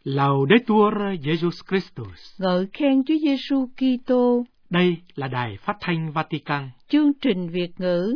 Laudetur Jesus Christus. Ngợi khen Chúa Giêsu Kitô. Đây là Đài Phát thanh Vatican. Chương trình Việt ngữ.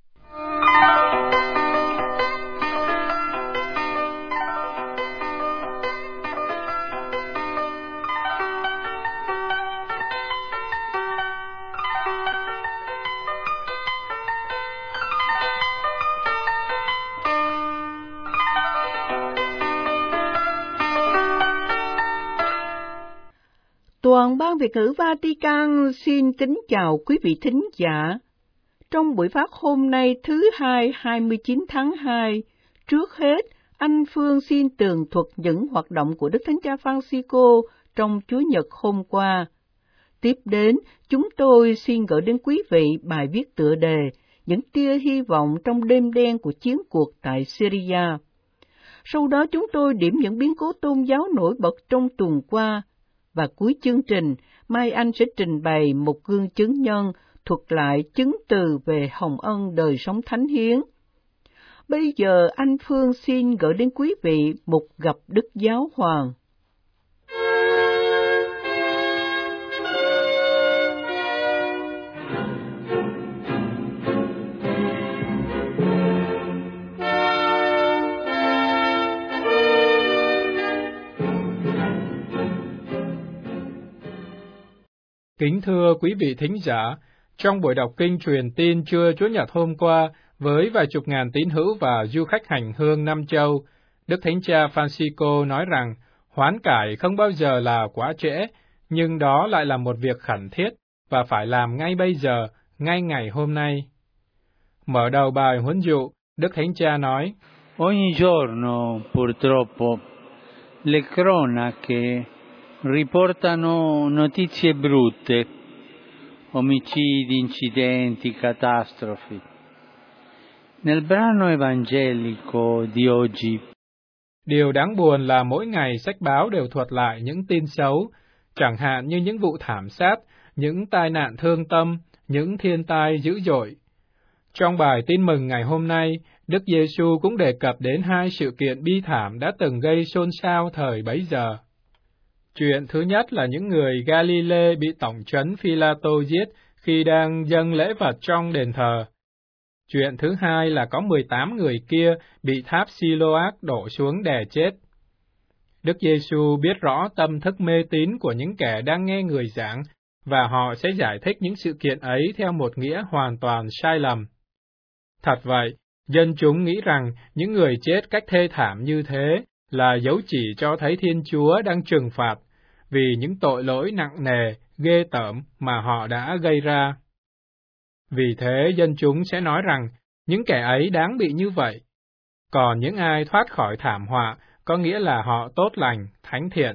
Toàn ban Việt ngữ Vatican xin kính chào quý vị thính giả. Trong buổi phát hôm nay thứ Hai 29 tháng 2, trước hết, anh Phương xin tường thuật những hoạt động của Đức Thánh Cha Francisco trong Chúa Nhật hôm qua. Tiếp đến, chúng tôi xin gửi đến quý vị bài viết tựa đề Những tia hy vọng trong đêm đen của chiến cuộc tại Syria. Sau đó chúng tôi điểm những biến cố tôn giáo nổi bật trong tuần qua. Và cuối chương trình, Mai Anh sẽ trình bày một gương chứng nhân thuật lại chứng từ về hồng ân đời sống thánh hiến. Bây giờ anh Phương xin gửi đến quý vị một gặp Đức Giáo Hoàng. Kính thưa quý vị thính giả, trong buổi đọc kinh truyền tin trưa Chúa Nhật hôm qua, với vài chục ngàn tín hữu và du khách hành hương năm châu, Đức Thánh Cha Francisco nói rằng hoán cải không bao giờ là quá trễ, nhưng đó lại là một việc khẩn thiết và phải làm ngay bây giờ, ngay ngày hôm nay. Mở đầu bài huấn dụ, Đức Thánh Cha nói: Ogni giorno, purtroppo, le cronache riportano notizie brutte, omicidi, incidenti, catastrofi. Nel brano evangelico di oggi, điều đáng buồn là mỗi ngày sách báo đều thuật lại những tin xấu, chẳng hạn như những vụ thảm sát, những tai nạn thương tâm, những thiên tai dữ dội. Trong bài tin mừng ngày hôm nay, Đức Giêsu cũng đề cập đến hai sự kiện bi thảm đã từng gây xôn xao thời bấy giờ. Chuyện thứ nhất là những người Galilee bị tổng trấn Phi-la-tô giết khi đang dâng lễ vật trong đền thờ. Chuyện thứ hai là có 18 người kia bị tháp Siloác đổ xuống đè chết. Đức Giêsu biết rõ tâm thức mê tín của những kẻ đang nghe người giảng, và họ sẽ giải thích những sự kiện ấy theo một nghĩa hoàn toàn sai lầm. Thật vậy, dân chúng nghĩ rằng những người chết cách thê thảm như thế là dấu chỉ cho thấy Thiên Chúa đang trừng phạt vì những tội lỗi nặng nề, ghê tởm mà họ đã gây ra. Vì thế, dân chúng sẽ nói rằng những kẻ ấy đáng bị như vậy. Còn những ai thoát khỏi thảm họa có nghĩa là họ tốt lành, thánh thiện.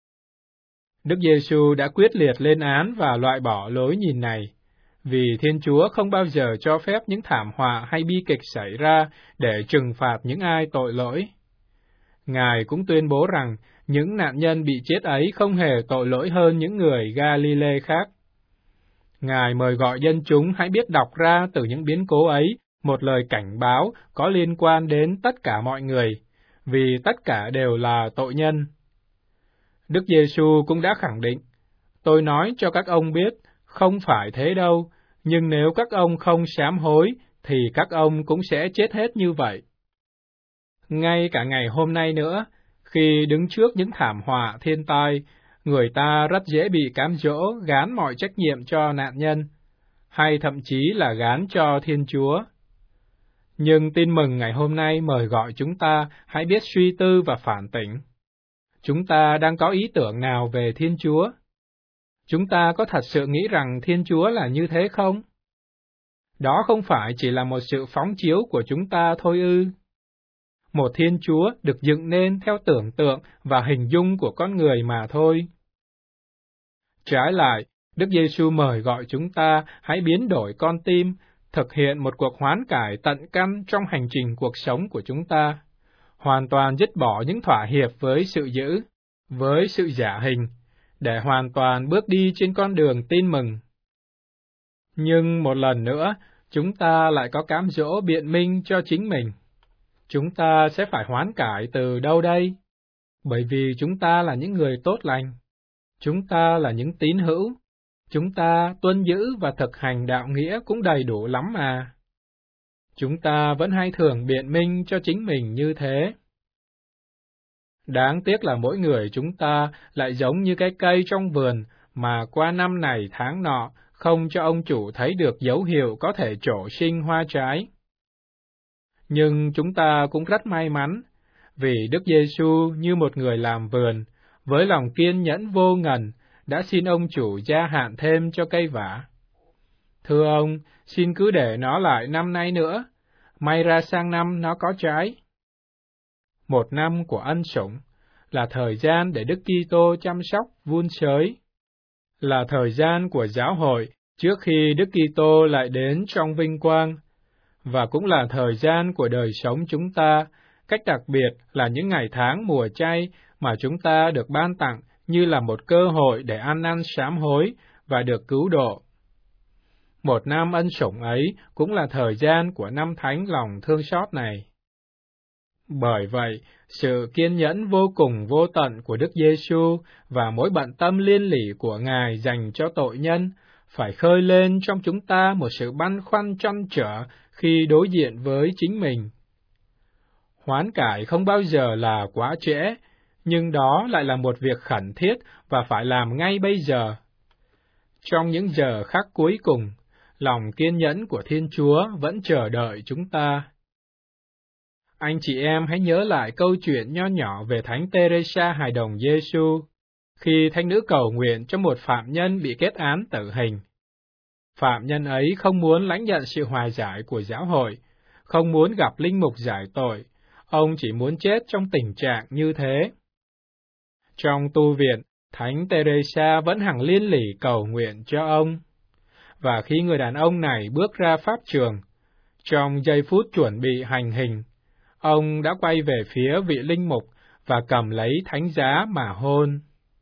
Đức Giêsu đã quyết liệt lên án và loại bỏ lối nhìn này, vì Thiên Chúa không bao giờ cho phép những thảm họa hay bi kịch xảy ra để trừng phạt những ai tội lỗi. Ngài cũng tuyên bố rằng những nạn nhân bị chết ấy không hề tội lỗi hơn những người Galilee khác. Ngài mời gọi dân chúng hãy biết đọc ra từ những biến cố ấy một lời cảnh báo có liên quan đến tất cả mọi người, vì tất cả đều là tội nhân. Đức Giêsu cũng đã khẳng định, tôi nói cho các ông biết, không phải thế đâu, nhưng nếu các ông không sám hối, thì các ông cũng sẽ chết hết như vậy. Ngay cả ngày hôm nay nữa, khi đứng trước những thảm họa thiên tai, người ta rất dễ bị cám dỗ gán mọi trách nhiệm cho nạn nhân, hay thậm chí là gán cho Thiên Chúa. Nhưng tin mừng ngày hôm nay mời gọi chúng ta hãy biết suy tư và phản tỉnh. Chúng ta đang có ý tưởng nào về Thiên Chúa? Chúng ta có thật sự nghĩ rằng Thiên Chúa là như thế không? Đó không phải chỉ là một sự phóng chiếu của chúng ta thôi ư? Một Thiên Chúa được dựng nên theo tưởng tượng và hình dung của con người mà thôi. Trái lại, Đức Giêsu mời gọi chúng ta hãy biến đổi con tim, thực hiện một cuộc hoán cải tận căn trong hành trình cuộc sống của chúng ta, hoàn toàn dứt bỏ những thỏa hiệp với sự dữ, với sự giả hình, để hoàn toàn bước đi trên con đường tin mừng. Nhưng một lần nữa, chúng ta lại có cám dỗ biện minh cho chính mình. Chúng ta sẽ phải hoán cải từ đâu đây? Bởi vì chúng ta là những người tốt lành, chúng ta là những tín hữu, chúng ta tuân giữ và thực hành đạo nghĩa cũng đầy đủ lắm mà. Chúng ta vẫn hay thường biện minh cho chính mình như thế. Đáng tiếc là mỗi người chúng ta lại giống như cái cây trong vườn mà qua năm này tháng nọ không cho ông chủ thấy được dấu hiệu có thể trổ sinh hoa trái. Nhưng chúng ta cũng rất may mắn, vì Đức Giêsu như một người làm vườn, với lòng kiên nhẫn vô ngần, đã xin ông chủ gia hạn thêm cho cây vả. Thưa ông, xin cứ để nó lại năm nay nữa, may ra sang năm nó có trái. Một năm của ân sủng là thời gian để Đức Kitô chăm sóc vun sới, là thời gian của giáo hội trước khi Đức Kitô lại đến trong vinh quang, và cũng là thời gian của đời sống chúng ta, cách đặc biệt là những ngày tháng mùa chay mà chúng ta được ban tặng như là một cơ hội để ăn năn sám hối và được cứu độ. Một năm ân sủng ấy cũng là thời gian của năm thánh lòng thương xót này. Bởi vậy, sự kiên nhẫn vô cùng vô tận của Đức Giêsu và mối bận tâm liên lỉ của Ngài dành cho tội nhân phải khơi lên trong chúng ta một sự băn khoăn trăn trở khi đối diện với chính mình. Hoán cải không bao giờ là quá trễ, nhưng đó lại là một việc khẩn thiết và phải làm ngay bây giờ. Trong những giờ khắc cuối cùng, lòng kiên nhẫn của Thiên Chúa vẫn chờ đợi chúng ta. Anh chị em hãy nhớ lại câu chuyện nho nhỏ về Thánh Teresa hài đồng Giêsu, khi thánh nữ cầu nguyện cho một phạm nhân bị kết án tử hình. Phạm nhân ấy không muốn lãnh nhận sự hòa giải của giáo hội, không muốn gặp linh mục giải tội, ông chỉ muốn chết trong tình trạng như thế. Trong tu viện, Thánh Teresa vẫn hằng liên lỉ cầu nguyện cho ông. Và khi người đàn ông này bước ra pháp trường, trong giây phút chuẩn bị hành hình, ông đã quay về phía vị linh mục và cầm lấy thánh giá mà hôn.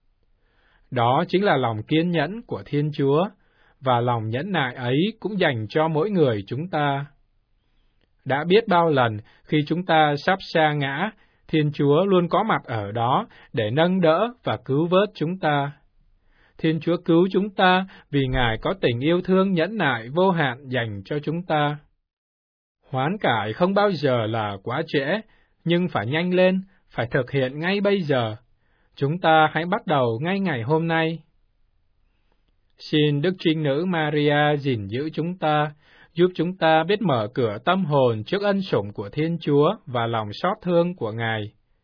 Đó chính là lòng kiên nhẫn của Thiên Chúa, và lòng nhẫn nại ấy cũng dành cho mỗi người chúng ta. Đã biết bao lần khi chúng ta sắp sa ngã, Thiên Chúa luôn có mặt ở đó để nâng đỡ và cứu vớt chúng ta. Thiên Chúa cứu chúng ta vì Ngài có tình yêu thương nhẫn nại vô hạn dành cho chúng ta. Hoán cải không bao giờ là quá trễ, nhưng phải nhanh lên, phải thực hiện ngay bây giờ. Chúng ta hãy bắt đầu ngay ngày hôm nay. Xin Đức Trinh Nữ Maria gìn giữ chúng ta, giúp chúng ta biết mở cửa tâm hồn trước ân sủng của Thiên Chúa và lòng xót thương của Ngài.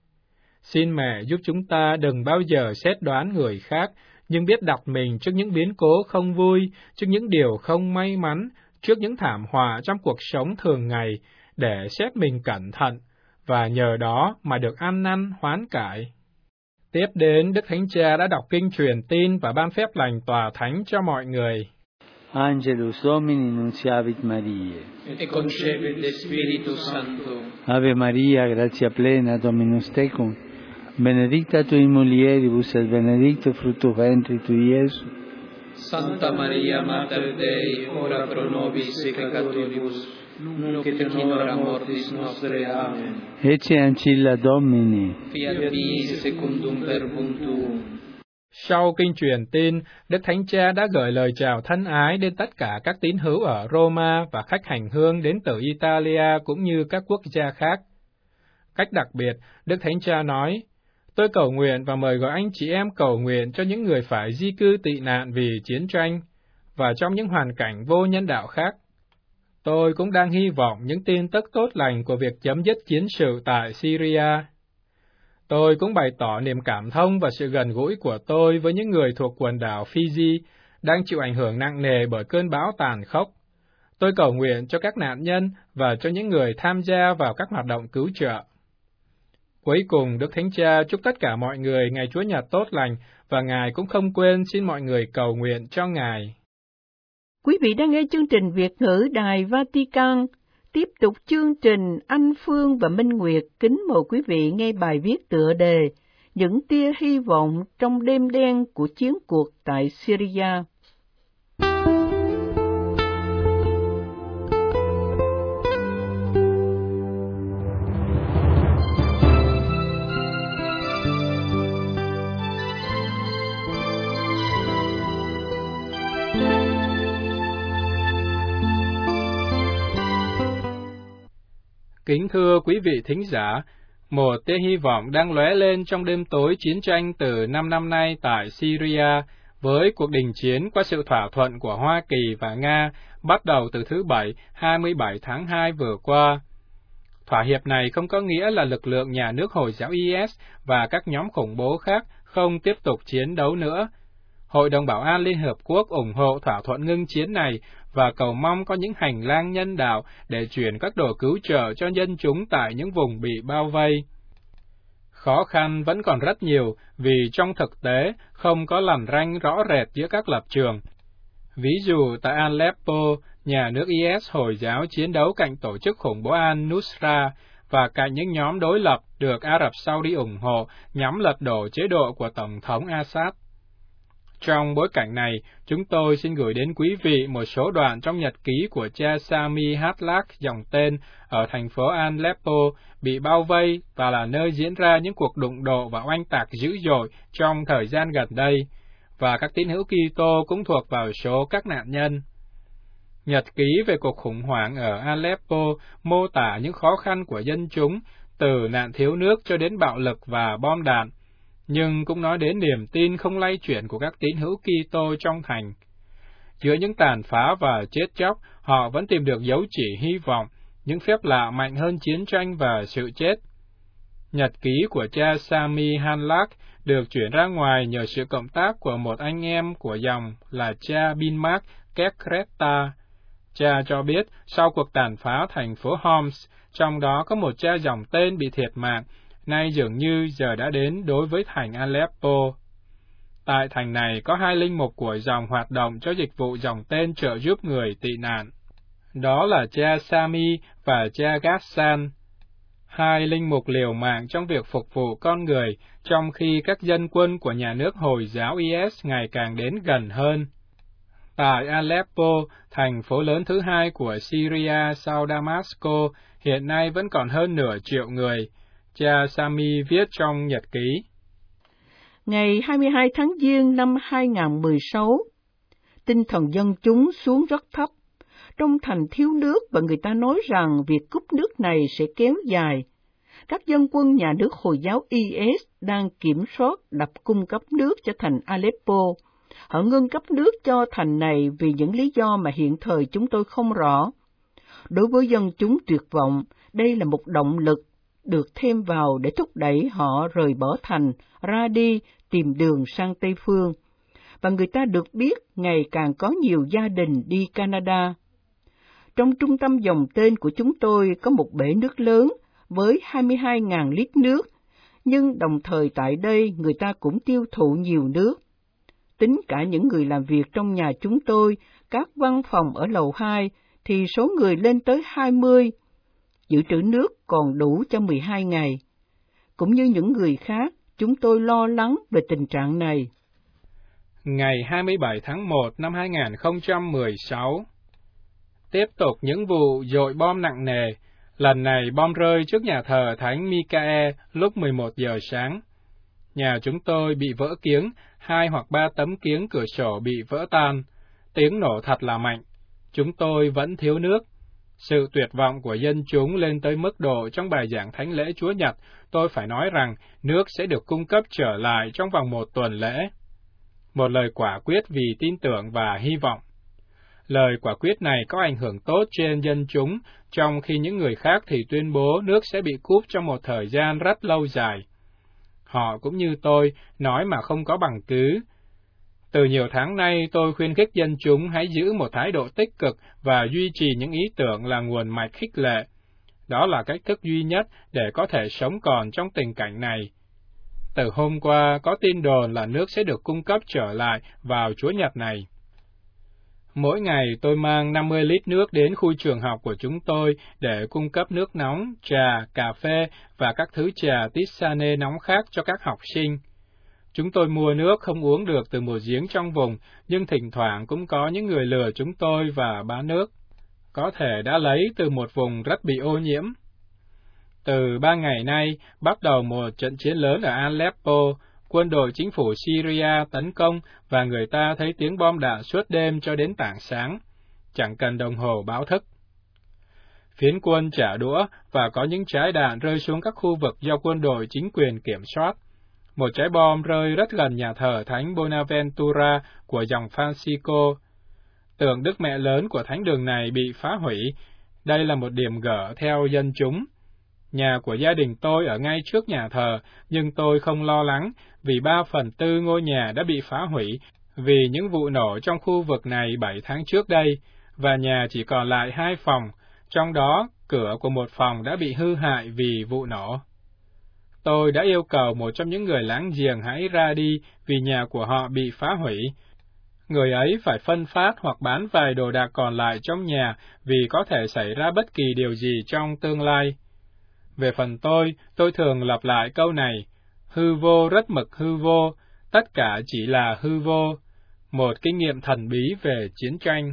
Xin Mẹ giúp chúng ta đừng bao giờ xét đoán người khác, nhưng biết đặt mình trước những biến cố không vui, trước những điều không may mắn, trước những thảm họa trong cuộc sống thường ngày, để xét mình cẩn thận, và nhờ đó mà được ăn năn hoán cải. Tiếp đến, Đức Thánh Cha đã đọc kinh truyền tin và ban phép lành tòa thánh cho mọi người. Angelus Domini nunciavit Mariae. Et concepit de Spiritu Sancto. Ave Maria, gratia plena, Dominus tecum. Benedicta tui mulieribus et benedictus fructus ventris tui, Iesus. Santa Maria, Mater Dei, ora pro nobis peccatoribus, nunc et in hora mortis nostre. Amen. Ecce ancilla Domini. Fiat mi secundum verbum tuum. Sau kinh truyền tin, Đức Thánh Cha đã gửi lời chào thân ái đến tất cả các tín hữu ở Roma và khách hành hương đến từ Italia cũng như các quốc gia khác. Cách đặc biệt, Đức Thánh Cha nói, tôi cầu nguyện và mời gọi anh chị em cầu nguyện cho những người phải di cư tị nạn vì chiến tranh và trong những hoàn cảnh vô nhân đạo khác. Tôi cũng đang hy vọng những tin tức tốt lành của việc chấm dứt chiến sự tại Syria. Tôi cũng bày tỏ niềm cảm thông và sự gần gũi của tôi với những người thuộc quần đảo Fiji đang chịu ảnh hưởng nặng nề bởi cơn bão tàn khốc. Tôi cầu nguyện cho các nạn nhân và cho những người tham gia vào các hoạt động cứu trợ. Cuối cùng, Đức Thánh Cha chúc tất cả mọi người ngày Chúa Nhật tốt lành, và Ngài cũng không quên xin mọi người cầu nguyện cho Ngài. Quý vị đang nghe chương trình Việt ngữ Đài Vatican. Tiếp tục chương trình, Anh Phương và Minh Nguyệt kính mời quý vị nghe bài viết tựa đề Những tia hy vọng trong đêm đen của chiến cuộc tại Syria. Kính thưa quý vị thính giả, một tia hy vọng đang lóe lên trong đêm tối chiến tranh từ 5 năm nay tại Syria, với cuộc đình chiến qua sự thỏa thuận của Hoa Kỳ và Nga bắt đầu từ thứ Bảy, 27 tháng 2 vừa qua. Thỏa hiệp này không có nghĩa là lực lượng nhà nước Hồi giáo IS và các nhóm khủng bố khác không tiếp tục chiến đấu nữa. Hội đồng Bảo an Liên Hợp Quốc ủng hộ thỏa thuận ngưng chiến này và cầu mong có những hành lang nhân đạo để chuyển các đồ cứu trợ cho dân chúng tại những vùng bị bao vây. Khó khăn vẫn còn rất nhiều vì trong thực tế không có lằn ranh rõ rệt giữa các lập trường. Ví dụ tại Aleppo, nhà nước IS Hồi giáo chiến đấu cạnh tổ chức khủng bố Al-Nusra và cạnh những nhóm đối lập được Ả Rập Saudi ủng hộ nhằm lật đổ chế độ của Tổng thống Assad. Trong bối cảnh này, chúng tôi xin gửi đến quý vị một số đoạn trong nhật ký của cha Sami Hatlak dòng tên ở thành phố Aleppo bị bao vây và là nơi diễn ra những cuộc đụng độ và oanh tạc dữ dội trong thời gian gần đây, và các tín hữu Kitô cũng thuộc vào số các nạn nhân. Nhật ký về cuộc khủng hoảng ở Aleppo mô tả những khó khăn của dân chúng, từ nạn thiếu nước cho đến bạo lực và bom đạn, nhưng cũng nói đến niềm tin không lay chuyển của các tín hữu Kitô trong thành. Giữa những tàn phá và chết chóc, họ vẫn tìm được dấu chỉ hy vọng, những phép lạ mạnh hơn chiến tranh và sự chết. Nhật ký của cha Sami Hatlak được chuyển ra ngoài nhờ sự cộng tác của một anh em của dòng là cha Binmak Kekreta. Cha cho biết, sau cuộc tàn phá thành phố Homs, trong đó có một cha dòng tên bị thiệt mạng, nay dường như giờ đã đến đối với thành Aleppo. Tại thành này có 2 linh mục của dòng hoạt động cho dịch vụ dòng tên trợ giúp người tị nạn. Đó là cha Sami và cha Ghassan. 2 linh mục liều mạng trong việc phục vụ con người, trong khi các dân quân của nhà nước Hồi giáo IS ngày càng đến gần hơn. Tại Aleppo, thành phố lớn thứ 2 của Syria sau Damasco, hiện nay vẫn còn hơn nửa triệu người. Cha Sami viết trong nhật ký. Ngày 22 tháng Giêng năm 2016, tinh thần dân chúng xuống rất thấp. Trong thành thiếu nước và người ta nói rằng việc cúp nước này sẽ kéo dài. Các dân quân nhà nước Hồi giáo IS đang kiểm soát đập cung cấp nước cho thành Aleppo. Họ ngưng cấp nước cho thành này vì những lý do mà hiện thời chúng tôi không rõ. Đối với dân chúng tuyệt vọng, đây là một động lực được thêm vào để thúc đẩy họ rời bỏ thành, ra đi, tìm đường sang Tây Phương. Và người ta được biết ngày càng có nhiều gia đình đi Canada. Trong trung tâm dòng tên của chúng tôi có một bể nước lớn với 22.000 lít nước, nhưng đồng thời tại đây người ta cũng tiêu thụ nhiều nước. Tính cả những người làm việc trong nhà chúng tôi, các văn phòng ở lầu 2, thì số người lên tới 20. Dự trữ nước còn đủ cho 12 ngày. Cũng như những người khác, chúng tôi lo lắng về tình trạng này. Ngày 27 tháng 1 năm 2016, tiếp tục những vụ dội bom nặng nề, lần này bom rơi trước nhà thờ Thánh Michael lúc 11 giờ sáng. Nhà chúng tôi bị vỡ kiếng, 2 hoặc 3 tấm kiếng cửa sổ bị vỡ tan. Tiếng nổ thật là mạnh. Chúng tôi vẫn thiếu nước. Sự tuyệt vọng của dân chúng lên tới mức độ trong bài giảng Thánh lễ Chúa Nhật, tôi phải nói rằng nước sẽ được cung cấp trở lại trong vòng 1 tuần lễ. Một lời quả quyết vì tin tưởng và hy vọng. Lời quả quyết này có ảnh hưởng tốt trên dân chúng, trong khi những người khác thì tuyên bố nước sẽ bị cúp trong một thời gian rất lâu dài. Họ cũng như tôi, nói mà không có bằng cứ. Từ nhiều tháng nay, tôi khuyến khích dân chúng hãy giữ một thái độ tích cực và duy trì những ý tưởng là nguồn mạch khích lệ. Đó là cách thức duy nhất để có thể sống còn trong tình cảnh này. Từ hôm qua, có tin đồn là nước sẽ được cung cấp trở lại vào Chúa Nhật này. Mỗi ngày tôi mang 50 lít nước đến khu trường học của chúng tôi để cung cấp nước nóng, trà, cà phê và các thứ trà tisane nóng khác cho các học sinh. Chúng tôi mua nước không uống được từ một giếng trong vùng, nhưng thỉnh thoảng cũng có những người lừa chúng tôi và bán nước. Có thể đã lấy từ một vùng rất bị ô nhiễm. Từ 3 ngày nay, bắt đầu một trận chiến lớn ở Aleppo, quân đội chính phủ Syria tấn công và người ta thấy tiếng bom đạn suốt đêm cho đến tảng sáng, chẳng cần đồng hồ báo thức. Phiến quân trả đũa và có những trái đạn rơi xuống các khu vực do quân đội chính quyền kiểm soát. Một trái bom rơi rất gần nhà thờ Thánh Bonaventura của dòng Francisco. Tượng Đức Mẹ Lớn của thánh đường này bị phá hủy. Đây là một điểm gở theo dân chúng. Nhà của gia đình tôi ở ngay trước nhà thờ, nhưng tôi không lo lắng vì 3/4 ngôi nhà đã bị phá hủy vì những vụ nổ trong khu vực này 7 tháng trước đây, và nhà chỉ còn lại 2 phòng, trong đó cửa của một phòng đã bị hư hại vì vụ nổ. Tôi đã yêu cầu một trong những người láng giềng hãy ra đi vì nhà của họ bị phá hủy. Người ấy phải phân phát hoặc bán vài đồ đạc còn lại trong nhà vì có thể xảy ra bất kỳ điều gì trong tương lai. Về phần tôi thường lặp lại câu này: hư vô rất mực hư vô, tất cả chỉ là hư vô. Một kinh nghiệm thần bí về chiến tranh.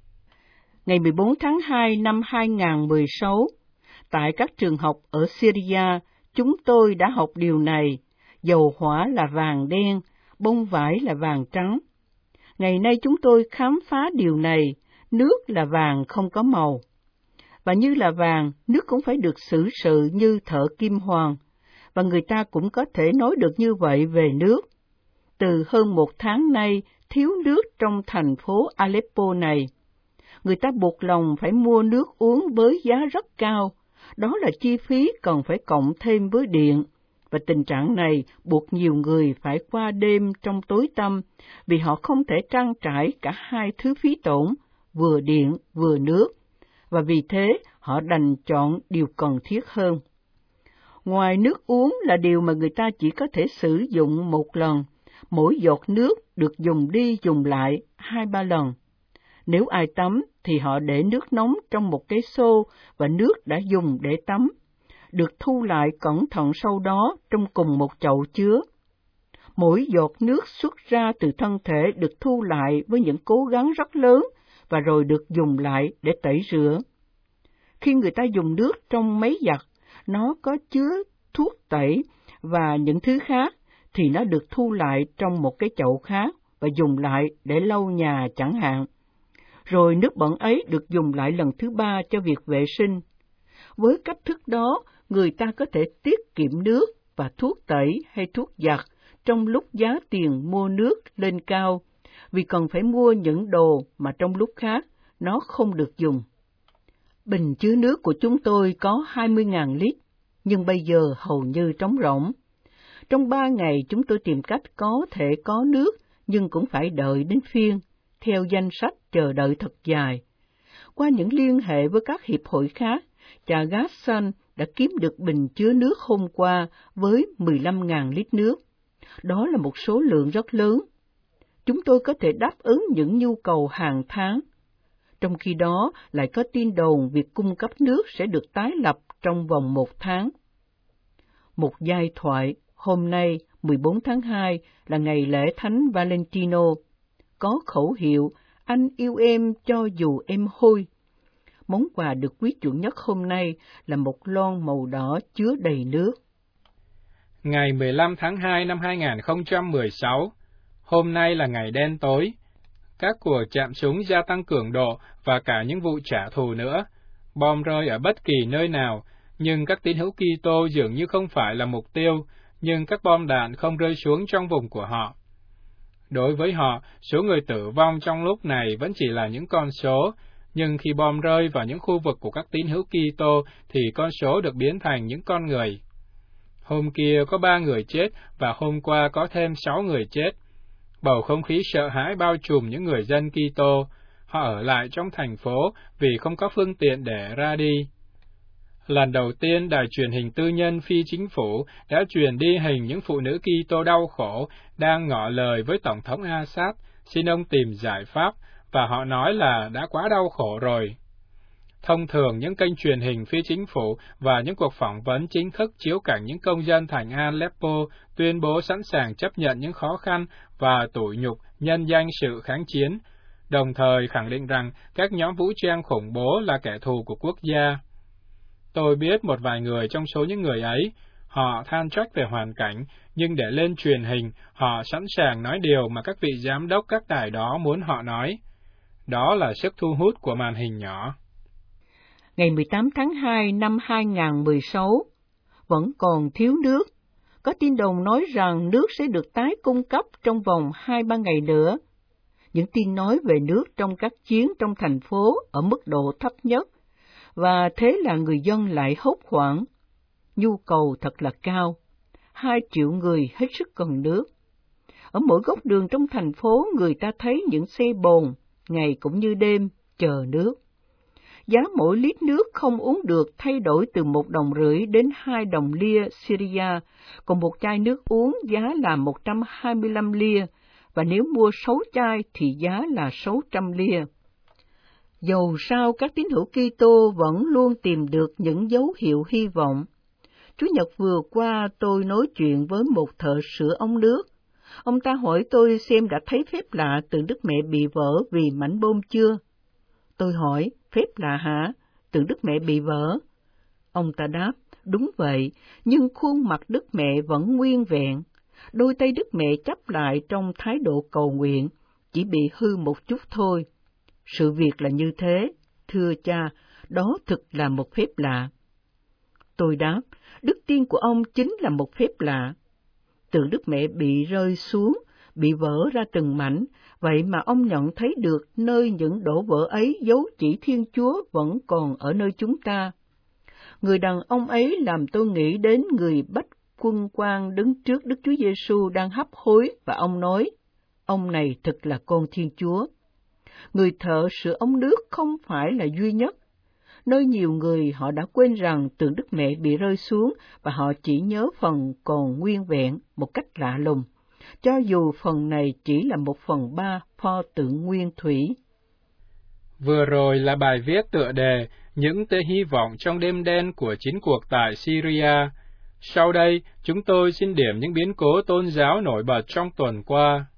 Ngày 14 tháng 2 năm 2016, tại các trường học ở Syria, chúng tôi đã học điều này: dầu hỏa là vàng đen, bông vải là vàng trắng. Ngày nay chúng tôi khám phá điều này: nước là vàng không có màu. Và như là vàng, nước cũng phải được xử sự như thợ kim hoàn, và người ta cũng có thể nói được như vậy về nước. Từ hơn 1 tháng nay, thiếu nước trong thành phố Aleppo này. Người ta buộc lòng phải mua nước uống với giá rất cao, đó là chi phí còn phải cộng thêm với điện, và tình trạng này buộc nhiều người phải qua đêm trong tối tăm vì họ không thể trang trải cả hai thứ phí tổn, vừa điện vừa nước, và vì thế họ đành chọn điều cần thiết hơn. Ngoài nước uống là điều mà người ta chỉ có thể sử dụng một lần, mỗi giọt nước được dùng đi dùng lại 2-3 lần. Nếu ai tắm thì họ để nước nóng trong một cái xô và nước đã dùng để tắm, được thu lại cẩn thận sau đó trong cùng một chậu chứa. Mỗi giọt nước xuất ra từ thân thể được thu lại với những cố gắng rất lớn và rồi được dùng lại để tẩy rửa. Khi người ta dùng nước trong máy giặt, nó có chứa thuốc tẩy và những thứ khác, thì nó được thu lại trong một cái chậu khác và dùng lại để lau nhà chẳng hạn. Rồi nước bẩn ấy được dùng lại lần thứ 3 cho việc vệ sinh. Với cách thức đó, người ta có thể tiết kiệm nước và thuốc tẩy hay thuốc giặt trong lúc giá tiền mua nước lên cao, vì cần phải mua những đồ mà trong lúc khác nó không được dùng. Bình chứa nước của chúng tôi có 20.000 lít, nhưng bây giờ hầu như trống rỗng. Trong 3 ngày chúng tôi tìm cách có thể có nước, nhưng cũng phải đợi đến phiên, theo danh sách chờ đợi thật dài. Qua những liên hệ với các hiệp hội khác, cha Gassan đã kiếm được bình chứa nước hôm qua với 15.000 lít nước. Đó là một số lượng rất lớn. Chúng tôi có thể đáp ứng những nhu cầu hàng tháng. Trong khi đó, lại có tin đồn việc cung cấp nước sẽ được tái lập trong vòng 1 tháng. Một giai thoại, hôm nay 14 tháng 2 là ngày lễ Thánh Valentino, có khẩu hiệu "Anh yêu em cho dù em hôi". Món quà được quý chuộng nhất hôm nay là một lon màu đỏ chứa đầy nước. Ngày 15 tháng 2 năm 2016, hôm nay là ngày đen tối. Các cuộc chạm súng gia tăng cường độ và cả những vụ trả thù nữa. Bom rơi ở bất kỳ nơi nào, nhưng các tín hữu Kitô dường như không phải là mục tiêu, nhưng các bom đạn không rơi xuống trong vùng của họ. Đối với họ, số người tử vong trong lúc này vẫn chỉ là những con số, nhưng khi bom rơi vào những khu vực của các tín hữu Kitô thì con số được biến thành những con người. Hôm kia có 3 người chết và hôm qua có thêm 6 người chết. Bầu không khí sợ hãi bao trùm những người dân Kitô. Họ ở lại trong thành phố vì không có phương tiện để ra đi. Lần đầu tiên, đài truyền hình tư nhân phi chính phủ đã truyền đi hình những phụ nữ Kitô đau khổ đang ngỏ lời với Tổng thống Assad, xin ông tìm giải pháp, và họ nói là đã quá đau khổ rồi. Thông thường, những kênh truyền hình phi chính phủ và những cuộc phỏng vấn chính thức chiếu cảnh những công dân thành Aleppo tuyên bố sẵn sàng chấp nhận những khó khăn và tủi nhục nhân danh sự kháng chiến, đồng thời khẳng định rằng các nhóm vũ trang khủng bố là kẻ thù của quốc gia. Tôi biết một vài người trong số những người ấy, họ than trách về hoàn cảnh, nhưng để lên truyền hình, họ sẵn sàng nói điều mà các vị giám đốc các đài đó muốn họ nói. Đó là sức thu hút của màn hình nhỏ. ngày 18 tháng 2 năm 2016, vẫn còn thiếu nước. Có tin đồn nói rằng nước sẽ được tái cung cấp trong vòng 2-3 ngày nữa. Những tin nói về nước trong các chiến trong thành phố ở mức độ thấp nhất, và thế là người dân lại hốt hoảng. Nhu cầu thật là cao, 2 triệu người hết sức cần nước. Ở mỗi góc đường trong thành phố, người ta thấy những xe bồn, ngày cũng như đêm, chờ nước. Giá mỗi lít nước không uống được thay đổi từ 1,5 đồng đến 2 đồng lia Syria, còn một chai nước uống giá là 125 lia, và nếu mua 6 chai thì giá là 600 lia. Dầu sao các tín hữu Kitô vẫn luôn tìm được những dấu hiệu hy vọng. Chủ nhật vừa qua tôi nói chuyện với một thợ sửa ống nước. Ông ta hỏi tôi xem đã thấy phép lạ tượng Đức Mẹ bị vỡ vì mảnh bom chưa. Tôi hỏi, phép lạ hả? Tượng Đức Mẹ bị vỡ? Ông ta đáp, đúng vậy, nhưng khuôn mặt Đức Mẹ vẫn nguyên vẹn. Đôi tay Đức Mẹ chắp lại trong thái độ cầu nguyện, chỉ bị hư một chút thôi. Sự việc là như thế, thưa cha, đó thực là một phép lạ. Tôi đáp, đức tin của ông chính là một phép lạ. Tượng Đức Mẹ bị rơi xuống, bị vỡ ra từng mảnh, vậy mà ông nhận thấy được nơi những đổ vỡ ấy dấu chỉ Thiên Chúa vẫn còn ở nơi chúng ta. Người đàn ông ấy làm tôi nghĩ đến người bách quân quan đứng trước Đức Chúa Giêsu đang hấp hối, và ông nói, ông này thực là con Thiên Chúa. Người thợ sửa ống nước không phải là duy nhất. Nơi nhiều người họ đã quên rằng tượng Đức Mẹ bị rơi xuống, và họ chỉ nhớ phần còn nguyên vẹn một cách lạ lùng, cho dù phần này chỉ là 1/3 pho tượng nguyên thủy. Vừa rồi là bài viết tựa đề Những tia hy vọng trong đêm đen của chiến cuộc tại Syria. Sau đây, chúng tôi xin điểm những biến cố tôn giáo nổi bật trong tuần qua.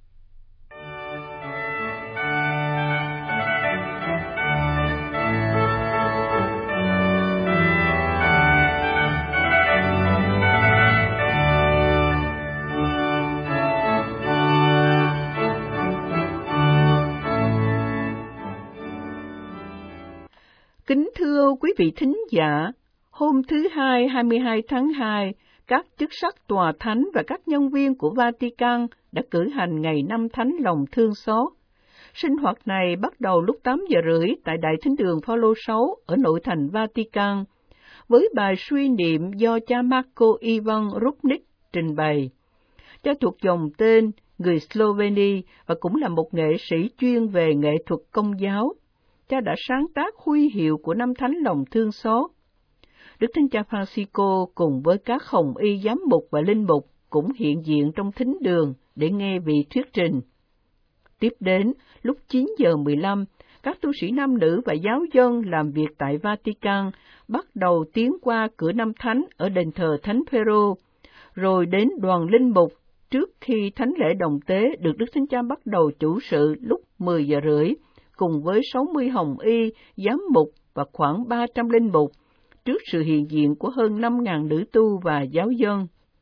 Kính thưa quý vị thính giả, hôm thứ Hai 22 tháng 2, các chức sắc tòa thánh và các nhân viên của Vatican đã cử hành Ngày Năm Thánh Lòng Thương Xót. Sinh hoạt này bắt đầu lúc 8:30 tại Đại Thính đường Phaolô 6 ở nội thành Vatican, với bài suy niệm do cha Marco Ivan Rupnik trình bày. Cha thuộc dòng tên người Slovenia và cũng là một nghệ sĩ chuyên về nghệ thuật công giáo. Cha đã sáng tác huy hiệu của Năm Thánh Lòng Thương Xót. Đức Thánh Cha Francisco cùng với các hồng y giám mục và linh mục cũng hiện diện trong thính đường để nghe vị thuyết trình. Tiếp đến, lúc 9:15, các tu sĩ nam nữ và giáo dân làm việc tại Vatican bắt đầu tiến qua cửa Năm Thánh ở đền thờ Thánh Phêrô, rồi đến đoàn linh mục trước khi thánh lễ đồng tế được Đức Thánh Cha bắt đầu chủ sự lúc 10:30, cùng với 60 hồng y, giám mục và khoảng 300 linh mục, trước sự hiện diện của hơn 5.000 nữ tu và giáo dân.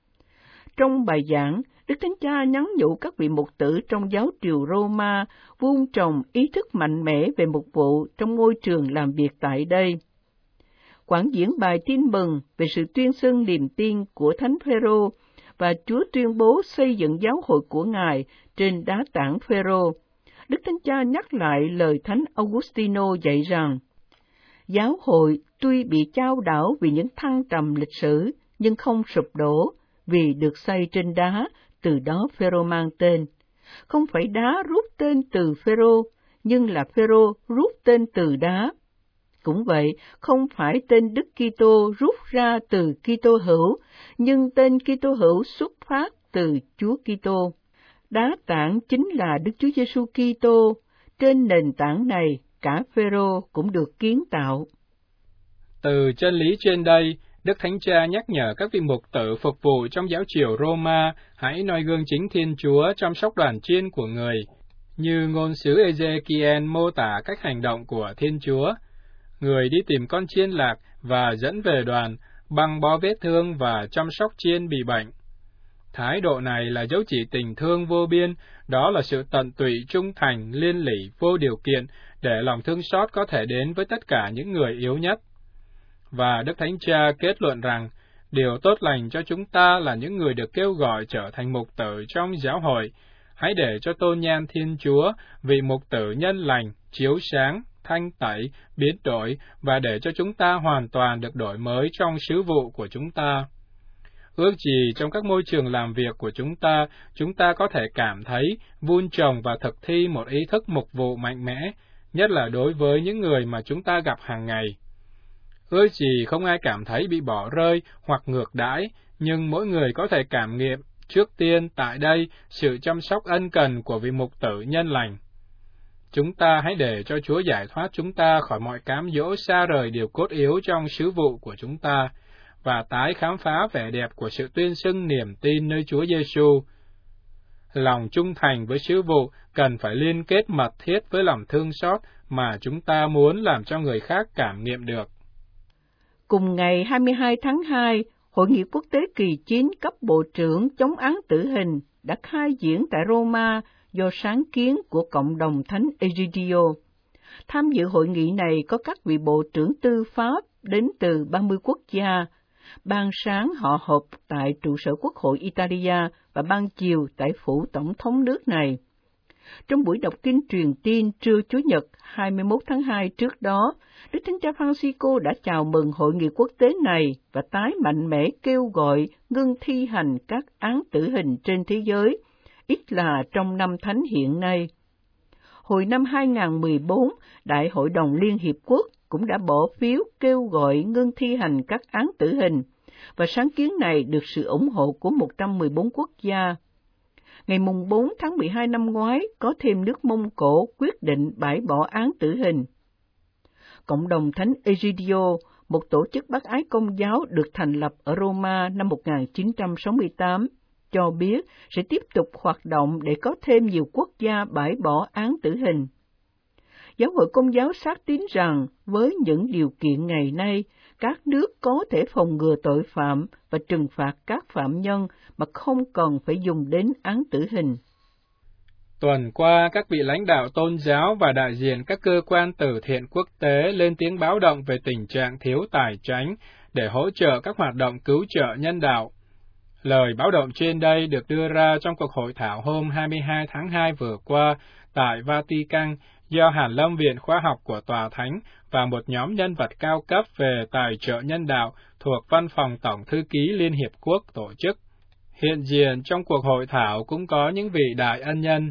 Trong bài giảng, Đức Thánh Cha nhắn nhủ các vị mục tử trong giáo triều Roma vun trồng ý thức mạnh mẽ về mục vụ trong ngôi trường làm việc tại đây. Quảng diễn bài tin mừng về sự tuyên xưng niềm tin của Thánh Phêrô và Chúa tuyên bố xây dựng giáo hội của Ngài trên đá tảng Phêrô. Đức Thánh Cha nhắc lại lời Thánh Augustino dạy rằng, giáo hội tuy bị chao đảo vì những thăng trầm lịch sử, nhưng không sụp đổ, vì được xây trên đá, từ đó Phêrô mang tên. Không phải đá rút tên từ Phêrô, nhưng là Phêrô rút tên từ đá. Cũng vậy, không phải tên Đức Kitô rút ra từ Kitô hữu, nhưng tên Kitô hữu xuất phát từ Chúa Kitô. Đá tảng chính là Đức Chúa Giêsu Kitô. Trên nền tảng này, cả Phêrô cũng được kiến tạo. Từ chân lý trên đây, Đức Thánh Cha nhắc nhở các vị mục tử phục vụ trong giáo triều Roma hãy noi gương chính Thiên Chúa chăm sóc đoàn chiên của người, như ngôn sứ Ezekiel mô tả cách hành động của Thiên Chúa. Người đi tìm con chiên lạc và dẫn về đoàn, băng bó vết thương và chăm sóc chiên bị bệnh. Thái độ này là dấu chỉ tình thương vô biên, đó là sự tận tụy trung thành, liên lỉ, vô điều kiện, để lòng thương xót có thể đến với tất cả những người yếu nhất. Và Đức Thánh Cha kết luận rằng, điều tốt lành cho chúng ta là những người được kêu gọi trở thành mục tử trong giáo hội. Hãy để cho tôn nhan Thiên Chúa, vị mục tử nhân lành, chiếu sáng, thanh tẩy, biến đổi, và để cho chúng ta hoàn toàn được đổi mới trong sứ vụ của chúng ta. Ước gì trong các môi trường làm việc của chúng ta có thể cảm thấy, vun trồng và thực thi một ý thức mục vụ mạnh mẽ, nhất là đối với những người mà chúng ta gặp hàng ngày. Ước gì không ai cảm thấy bị bỏ rơi hoặc ngược đãi, nhưng mỗi người có thể cảm nghiệm trước tiên tại đây sự chăm sóc ân cần của vị mục tử nhân lành. Chúng ta hãy để cho Chúa giải thoát chúng ta khỏi mọi cám dỗ xa rời điều cốt yếu trong sứ vụ của chúng ta, và tái khám phá vẻ đẹp của sự tuyên xưng niềm tin nơi Chúa Giêsu. Lòng trung thành với sứ vụ cần phải liên kết mật thiết với lòng thương xót mà chúng ta muốn làm cho người khác cảm nghiệm được. Cùng ngày 22 tháng 2, Hội nghị quốc tế kỳ 9 cấp bộ trưởng chống án tử hình đã khai diễn tại Roma do sáng kiến của cộng đồng Thánh Egidio. Tham dự hội nghị này có các vị bộ trưởng tư pháp đến từ 30 quốc gia. Ban sáng họ họp tại trụ sở Quốc hội Italia và ban chiều tại phủ tổng thống nước này. Trong buổi đọc kinh truyền tin trưa Chủ nhật 21 tháng 2 trước đó, Đức Thánh Cha Francisco đã chào mừng hội nghị quốc tế này và tái mạnh mẽ kêu gọi ngưng thi hành các án tử hình trên thế giới, ít là trong năm thánh hiện nay. Hồi năm 2014, Đại hội đồng Liên Hiệp Quốc cũng đã bỏ phiếu kêu gọi ngưng thi hành các án tử hình, và sáng kiến này được sự ủng hộ của 114 quốc gia. Ngày 4 tháng 12 năm ngoái, có thêm nước Mông Cổ quyết định bãi bỏ án tử hình. Cộng đồng Thánh Egidio, một tổ chức bác ái công giáo được thành lập ở Roma năm 1968, cho biết sẽ tiếp tục hoạt động để có thêm nhiều quốc gia bãi bỏ án tử hình. Giáo hội Công giáo xác tín rằng với những điều kiện ngày nay, các nước có thể phòng ngừa tội phạm và trừng phạt các phạm nhân mà không cần phải dùng đến án tử hình. Tuần qua, các vị lãnh đạo tôn giáo và đại diện các cơ quan từ thiện quốc tế lên tiếng báo động về tình trạng thiếu tài chánh để hỗ trợ các hoạt động cứu trợ nhân đạo. Lời báo động trên đây được đưa ra trong cuộc hội thảo hôm 22 tháng 2 vừa qua tại Vatican do Hàn Lâm Viện Khoa học của Tòa Thánh và một nhóm nhân vật cao cấp về tài trợ nhân đạo thuộc Văn phòng Tổng Thư ký Liên Hiệp Quốc tổ chức. Hiện diện trong cuộc hội thảo cũng có những vị đại ân nhân.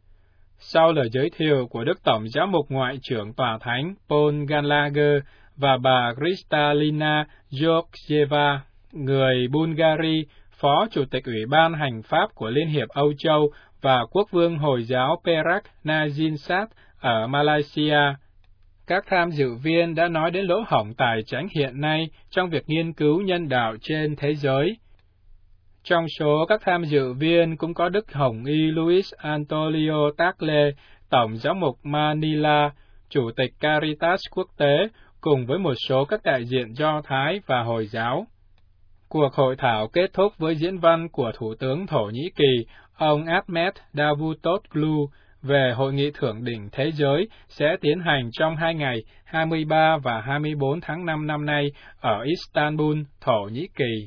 Sau lời giới thiệu của Đức Tổng Giám mục Ngoại trưởng Tòa Thánh Paul Gallagher và bà Kristalina Georgieva, người Bulgaria, Phó Chủ tịch Ủy ban Hành pháp của Liên hiệp Âu Châu và Quốc vương Hồi giáo Perak Najinsat ở Malaysia, các tham dự viên đã nói đến lỗ hổng tài chánh hiện nay trong việc nghiên cứu nhân đạo trên thế giới. Trong số các tham dự viên cũng có Đức Hồng Y Luis Antonio Tagle, Tổng giám mục Manila, Chủ tịch Caritas quốc tế, cùng với một số các đại diện Do Thái và Hồi giáo. Cuộc hội thảo kết thúc với diễn văn của Thủ tướng Thổ Nhĩ Kỳ, ông Ahmet Davutoglu, về Hội nghị Thượng đỉnh Thế giới sẽ tiến hành trong 2 ngày 23 và 24 tháng 5 năm nay ở Istanbul, Thổ Nhĩ Kỳ.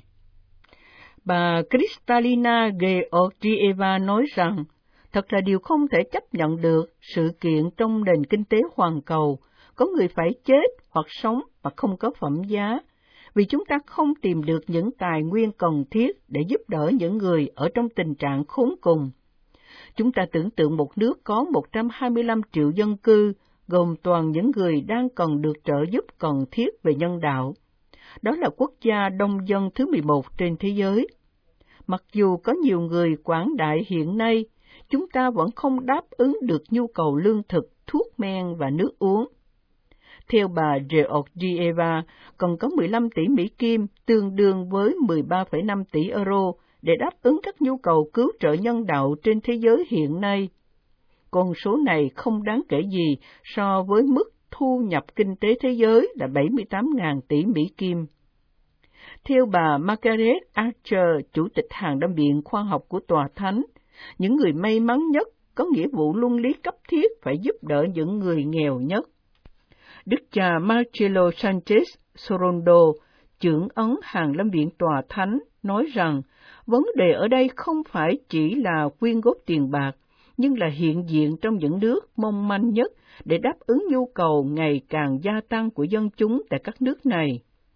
Bà Kristalina Georgieva nói rằng, thật là điều không thể chấp nhận được sự kiện trong nền kinh tế hoàn cầu, có người phải chết hoặc sống mà không có phẩm giá, vì chúng ta không tìm được những tài nguyên cần thiết để giúp đỡ những người ở trong tình trạng khốn cùng. Chúng ta tưởng tượng một nước có 125 triệu dân cư, gồm toàn những người đang cần được trợ giúp cần thiết về nhân đạo. Đó là quốc gia đông dân thứ 11 trên thế giới. Mặc dù có nhiều người quảng đại hiện nay, chúng ta vẫn không đáp ứng được nhu cầu lương thực, thuốc men và nước uống. Theo bà Georgieva, cần có 15 tỷ Mỹ Kim, tương đương với 13,5 tỷ euro, để đáp ứng các nhu cầu cứu trợ nhân đạo trên thế giới hiện nay. Con số này không đáng kể gì so với mức thu nhập kinh tế thế giới là 78.000 tỷ Mỹ Kim. Theo bà Margaret Archer, Chủ tịch Hàng Lâm Viện Khoa học của Tòa Thánh, những người may mắn nhất có nghĩa vụ luân lý cấp thiết phải giúp đỡ những người nghèo nhất. Đức cha Marcelo Sanchez, Sorondo, trưởng ấn Hàng Lâm Viện Tòa Thánh, nói rằng vấn đề ở đây không phải chỉ là quyên góp tiền bạc, nhưng là hiện diện trong những nước mong manh nhất để đáp ứng nhu cầu ngày càng gia tăng của dân chúng tại các nước này.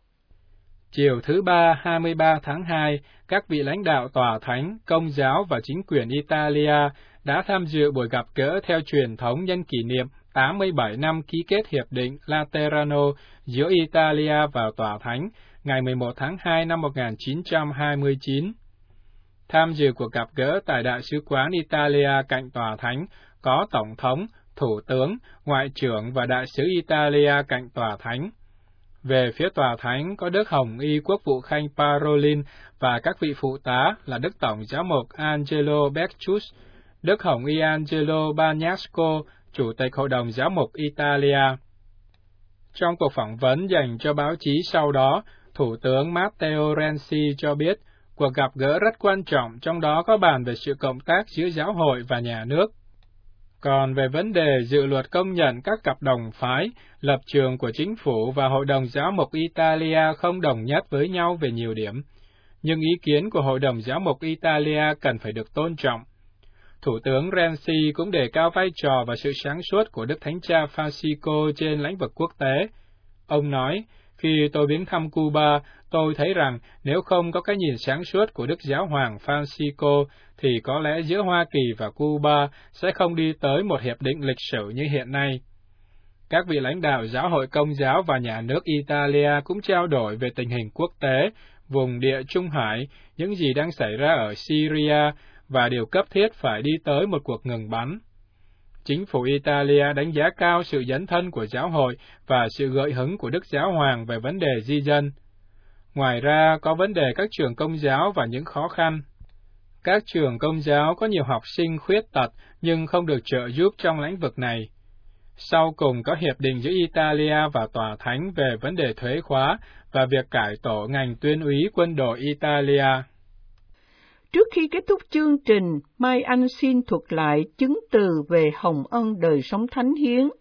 Chiều thứ Ba 23 tháng 2, các vị lãnh đạo Tòa Thánh, Công giáo và chính quyền Italia đã tham dự buổi gặp gỡ theo truyền thống nhân kỷ niệm 87 năm ký kết Hiệp định Laterano giữa Italia và Tòa Thánh ngày 11 tháng 2 năm 1929. Tham dự cuộc gặp gỡ tại Đại sứ quán Italia cạnh Tòa Thánh có Tổng thống, Thủ tướng, Ngoại trưởng và Đại sứ Italia cạnh Tòa Thánh. Về phía Tòa Thánh có Đức Hồng Y Quốc vụ Khanh Parolin và các vị phụ tá là Đức Tổng giám mục Angelo Beccius, Đức Hồng Y Angelo Bagnasco, Chủ tịch Hội đồng Giám mục Italia. Trong cuộc phỏng vấn dành cho báo chí sau đó, Thủ tướng Matteo Renzi cho biết cuộc gặp gỡ rất quan trọng, trong đó có bàn về sự cộng tác giữa giáo hội và nhà nước. Còn về vấn đề dự luật công nhận các cặp đồng phái, lập trường của chính phủ và Hội đồng Giám mục Italia không đồng nhất với nhau về nhiều điểm, nhưng ý kiến của Hội đồng Giám mục Italia cần phải được tôn trọng. Thủ tướng Renzi cũng đề cao vai trò và sự sáng suốt của Đức Thánh Cha Francisco trên lĩnh vực quốc tế. Ông nói, khi tôi viếng thăm Cuba, tôi thấy rằng nếu không có cái nhìn sáng suốt của Đức Giáo hoàng Francisco, thì có lẽ giữa Hoa Kỳ và Cuba sẽ không đi tới một hiệp định lịch sử như hiện nay. Các vị lãnh đạo giáo hội Công giáo và nhà nước Italia cũng trao đổi về tình hình quốc tế, vùng Địa Trung Hải, những gì đang xảy ra ở Syria, và điều cấp thiết phải đi tới một cuộc ngừng bắn. Chính phủ Italia đánh giá cao sự dấn thân của giáo hội và sự gợi hứng của Đức Giáo hoàng về vấn đề di dân. Ngoài ra, có vấn đề các trường Công giáo và những khó khăn. Các trường Công giáo có nhiều học sinh khuyết tật nhưng không được trợ giúp trong lĩnh vực này. Sau cùng có hiệp định giữa Italia và Tòa Thánh về vấn đề thuế khóa và việc cải tổ ngành tuyên úy quân đội Italia. Trước khi kết thúc chương trình, Mai Anh xin thuật lại chứng từ về hồng ân đời sống thánh hiến.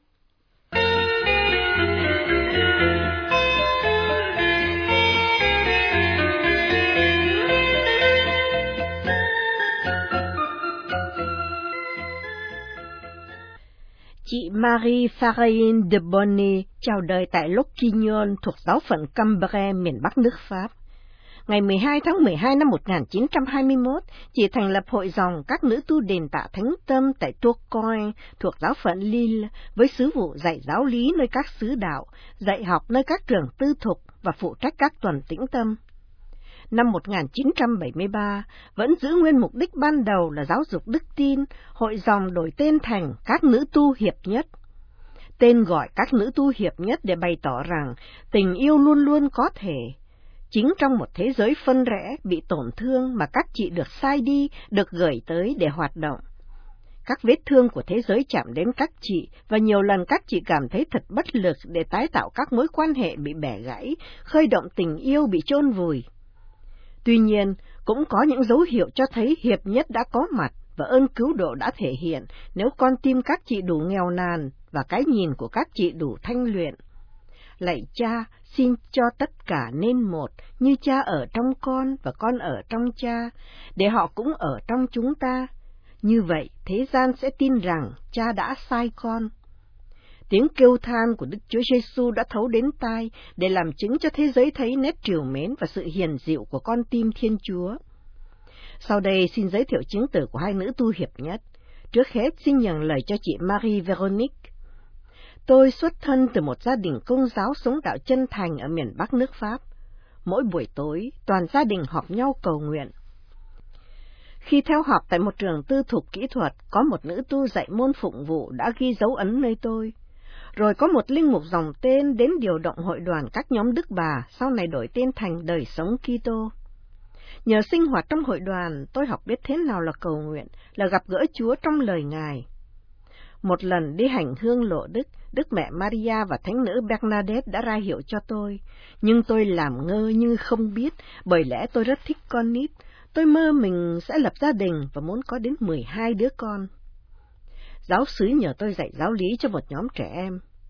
Chị Marie Farine de Bonnet chào đời tại Locquignol thuộc giáo phận Cambrai, miền Bắc nước Pháp. Ngày 12 tháng 12 năm 1921, chị thành lập hội dòng các nữ tu đền tạ Thánh Tâm tại Tourcoing thuộc giáo phận Lille với sứ vụ dạy giáo lý nơi các xứ đạo, dạy học nơi các trường tư thục và phụ trách các tuần tĩnh tâm. Năm 1973, vẫn giữ nguyên mục đích ban đầu là giáo dục đức tin, hội dòng đổi tên thành các nữ tu hiệp nhất. Tên gọi các nữ tu hiệp nhất để bày tỏ rằng tình yêu luôn luôn có thể. Chính trong một thế giới phân rẽ, bị tổn thương mà các chị được sai đi, được gửi tới để hoạt động. Các vết thương của thế giới chạm đến các chị, và nhiều lần các chị cảm thấy thật bất lực để tái tạo các mối quan hệ bị bẻ gãy, khơi động tình yêu bị chôn vùi. Tuy nhiên, cũng có những dấu hiệu cho thấy hiệp nhất đã có mặt và ơn cứu độ đã thể hiện nếu con tim các chị đủ nghèo nàn và cái nhìn của các chị đủ thanh luyện. Lạy Cha, xin cho tất cả nên một, như Cha ở trong con và con ở trong Cha, để họ cũng ở trong chúng ta. Như vậy, thế gian sẽ tin rằng Cha đã sai con. Tiếng kêu than của Đức Chúa Giêsu đã thấu đến tai để làm chứng cho thế giới thấy nét trìu mến và sự hiền dịu của con tim Thiên Chúa. Sau đây xin giới thiệu chứng tử của hai nữ tu hiệp nhất. Trước hết xin nhận lời cho chị Marie Veronique. Tôi xuất thân từ một gia đình Công giáo sống đạo chân thành ở miền Bắc nước Pháp. Mỗi buổi tối, toàn gia đình họp nhau cầu nguyện. Khi theo học tại một trường tư thục kỹ thuật, có một nữ tu dạy môn phụng vụ đã ghi dấu ấn nơi tôi. Rồi có một linh mục dòng tên đến điều động hội đoàn các nhóm Đức Bà, sau này đổi tên thành Đời Sống Kitô. Nhờ sinh hoạt trong hội đoàn, tôi học biết thế nào là cầu nguyện, là gặp gỡ Chúa trong lời Ngài. Một lần đi hành hương lộ Đức, Đức Mẹ Maria và Thánh nữ Bernadette đã ra hiệu cho tôi, nhưng tôi làm ngơ như không biết, bởi lẽ tôi rất thích con nít. Tôi mơ mình sẽ lập gia đình và muốn có đến 12 đứa con. Giáo xứ nhờ tôi dạy giáo lý cho một nhóm trẻ em.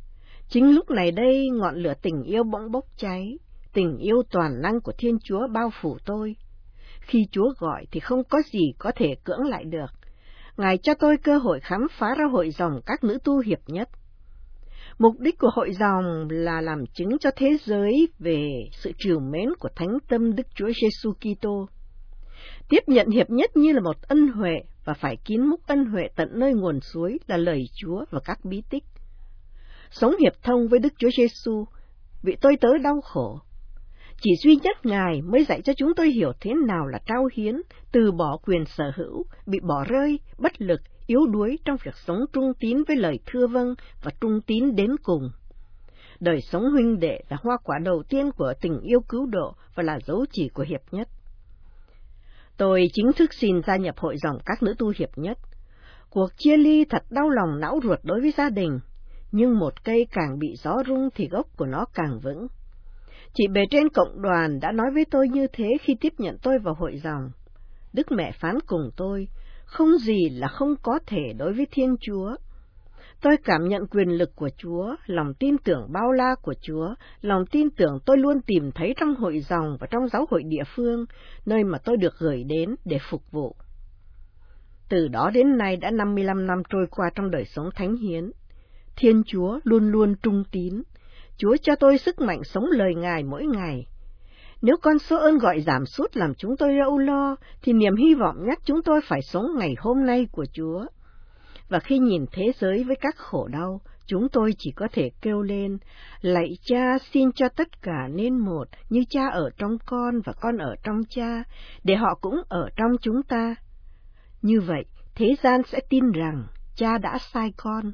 Chính lúc này đây, ngọn lửa tình yêu bỗng bốc cháy, tình yêu toàn năng của Thiên Chúa bao phủ tôi. Khi Chúa gọi thì không có gì có thể cưỡng lại được. Ngài cho tôi cơ hội khám phá ra hội dòng các nữ tu hiệp nhất. Mục đích của hội dòng là làm chứng cho thế giới về sự trìu mến của Thánh Tâm Đức Chúa Giêsu Kitô. Tiếp nhận hiệp nhất như là một ân huệ và phải kín múc ân huệ tận nơi nguồn suối là lời Chúa và các bí tích. Sống hiệp thông với Đức Chúa Giêsu, vì tôi tớ đau khổ. Chỉ duy nhất Ngài mới dạy cho chúng tôi hiểu thế nào là trao hiến, từ bỏ quyền sở hữu, bị bỏ rơi, bất lực, yếu đuối trong việc sống trung tín với lời thưa vâng và trung tín đến cùng. Đời sống huynh đệ là hoa quả đầu tiên của tình yêu cứu độ và là dấu chỉ của hiệp nhất. Tôi chính thức xin gia nhập hội dòng các nữ tu hiệp nhất. Cuộc chia ly thật đau lòng não ruột đối với gia đình, nhưng một cây càng bị gió rung thì gốc của nó càng vững. Chị bề trên cộng đoàn đã nói với tôi như thế khi tiếp nhận tôi vào hội dòng. Đức Mẹ phán cùng tôi, không gì là không có thể đối với Thiên Chúa. Tôi cảm nhận quyền lực của Chúa, lòng tin tưởng bao la của Chúa, lòng tin tưởng tôi luôn tìm thấy trong hội dòng và trong giáo hội địa phương, nơi mà tôi được gửi đến để phục vụ. Từ đó đến nay đã 55 năm trôi qua trong đời sống thánh hiến. Thiên Chúa luôn luôn trung tín. Chúa cho tôi sức mạnh sống lời Ngài mỗi ngày. Nếu con số ơn gọi giảm sút làm chúng tôi âu lo, thì niềm hy vọng nhắc chúng tôi phải sống ngày hôm nay của Chúa. Và khi nhìn thế giới với các khổ đau, chúng tôi chỉ có thể kêu lên, lạy Cha xin cho tất cả nên một, như Cha ở trong con và con ở trong Cha, để họ cũng ở trong chúng ta. Như vậy, thế gian sẽ tin rằng Cha đã sai con.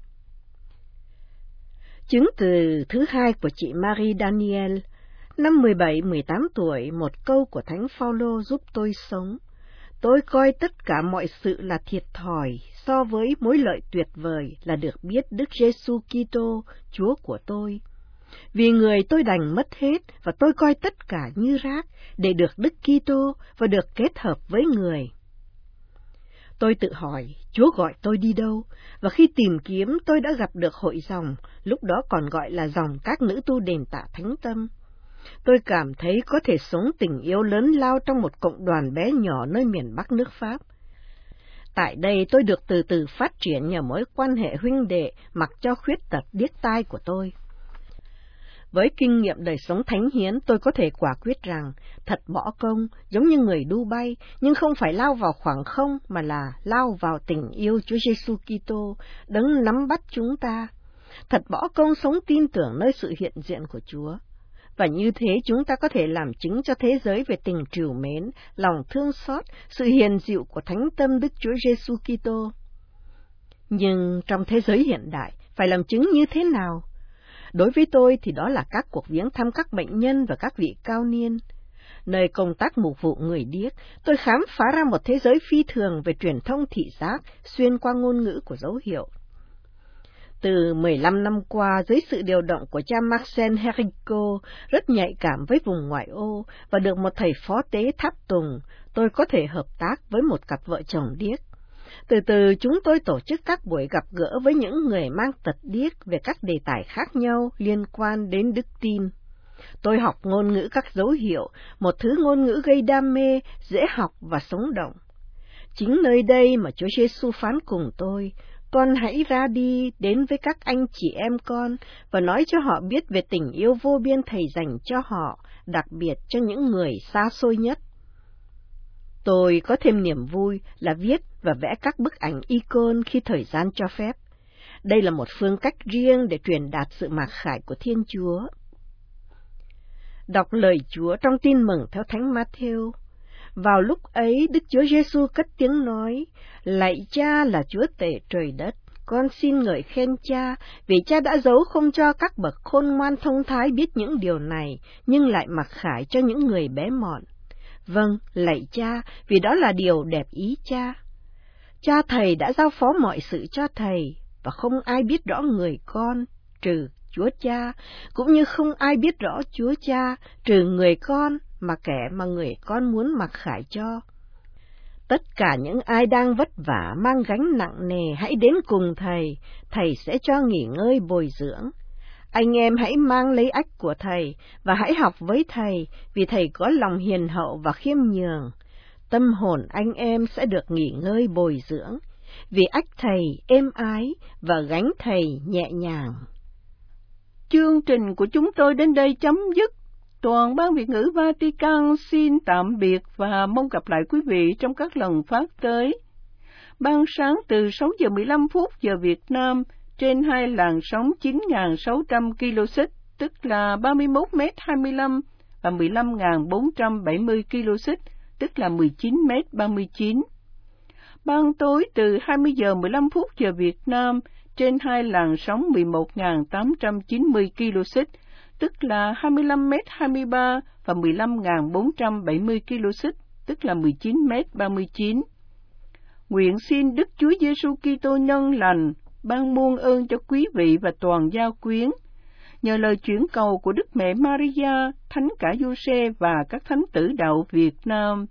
Chứng từ thứ hai của chị Marie Daniel, năm 17-18 tuổi, một câu của Thánh Phaolô giúp tôi sống. Tôi coi tất cả mọi sự là thiệt thòi so với mối lợi tuyệt vời là được biết Đức Giêsu Kitô, Chúa của tôi. Vì người tôi đành mất hết và tôi coi tất cả như rác để được Đức Kitô và được kết hợp với người. Tôi tự hỏi, Chúa gọi tôi đi đâu? Và khi tìm kiếm, tôi đã gặp được hội dòng, lúc đó còn gọi là dòng các nữ tu đền tạ Thánh Tâm. Tôi cảm thấy có thể sống tình yêu lớn lao trong một cộng đoàn bé nhỏ nơi miền Bắc nước Pháp. Tại đây tôi được từ từ phát triển nhờ mối quan hệ huynh đệ mặc cho khuyết tật điếc tai của tôi. Với kinh nghiệm đời sống thánh hiến, tôi có thể quả quyết rằng thật bỏ công, giống như người đu bay, nhưng không phải lao vào khoảng không mà là lao vào tình yêu Chúa Giêsu Kitô, đấng nắm bắt chúng ta. Thật bỏ công sống tin tưởng nơi sự hiện diện của Chúa. Và như thế chúng ta có thể làm chứng cho thế giới về tình trìu mến, lòng thương xót, sự hiền dịu của Thánh Tâm Đức Chúa Giêsu Kitô. Nhưng trong thế giới hiện đại, phải làm chứng như thế nào? Đối với tôi thì đó là các cuộc viếng thăm các bệnh nhân và các vị cao niên. Nơi công tác mục vụ người điếc, tôi khám phá ra một thế giới phi thường về truyền thông thị giác xuyên qua ngôn ngữ của dấu hiệu. Từ 15 năm qua, dưới sự điều động của cha Marcel Henrico, rất nhạy cảm với vùng ngoại ô, và được một thầy phó tế tháp tùng, tôi có thể hợp tác với một cặp vợ chồng điếc. Từ từ chúng tôi tổ chức các buổi gặp gỡ với những người mang tật điếc về các đề tài khác nhau liên quan đến đức tin. Tôi học ngôn ngữ các dấu hiệu, một thứ ngôn ngữ gây đam mê, dễ học và sống động. Chính nơi đây mà Chúa Giêsu phán cùng tôi, con hãy ra đi đến với các anh chị em con và nói cho họ biết về tình yêu vô biên Thầy dành cho họ, đặc biệt cho những người xa xôi nhất. Tôi có thêm niềm vui là viết và vẽ các bức ảnh icon khi thời gian cho phép. Đây là một phương cách riêng để truyền đạt sự mặc khải của Thiên Chúa. Đọc lời Chúa trong Tin Mừng theo Thánh Matthew. Vào lúc ấy, Đức Chúa Giêsu cất tiếng nói, lạy Cha là Chúa tể trời đất, con xin ngợi khen Cha, vì Cha đã giấu không cho các bậc khôn ngoan thông thái biết những điều này, nhưng lại mặc khải cho những người bé mọn. Vâng, lạy Cha, vì đó là điều đẹp ý Cha. Cha Thầy đã giao phó mọi sự cho Thầy, và không ai biết rõ người con, trừ Chúa Cha, cũng như không ai biết rõ Chúa Cha, trừ người con, mà kẻ mà người con muốn mặc khải cho. Tất cả những ai đang vất vả mang gánh nặng nề hãy đến cùng Thầy, Thầy sẽ cho nghỉ ngơi bồi dưỡng. Anh em hãy mang lấy ách của Thầy và hãy học với Thầy, vì Thầy có lòng hiền hậu và khiêm nhường. Tâm hồn anh em sẽ được nghỉ ngơi bồi dưỡng, vì ách Thầy êm ái và gánh Thầy nhẹ nhàng. Chương trình của chúng tôi đến đây chấm dứt. Toàn ban Việt ngữ Vatican xin tạm biệt và mong gặp lại quý vị trong các lần phát tới. Ban sáng từ 6 giờ 15 phút giờ Việt Nam trên hai làn sóng 9.600 kHz, tức là 31m25 và 15.470 kHz, tức là 19m39. Ban tối từ 20 giờ 15 phút giờ Việt Nam trên hai làn sóng 11.890 kHz, tức là 25m23 và 15.470 kHz, tức là 19m39. Nguyện xin Đức Chúa Giêsu Kitô nhân lành ban muôn ơn cho quý vị và toàn gia quyến. Nhờ lời chuyển cầu của Đức Mẹ Maria, Thánh cả Giuse và các thánh tử đạo Việt Nam.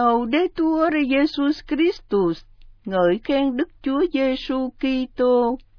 Laudetur Jesus Christus, ngợi khen Đức Chúa Giêsu Kitô.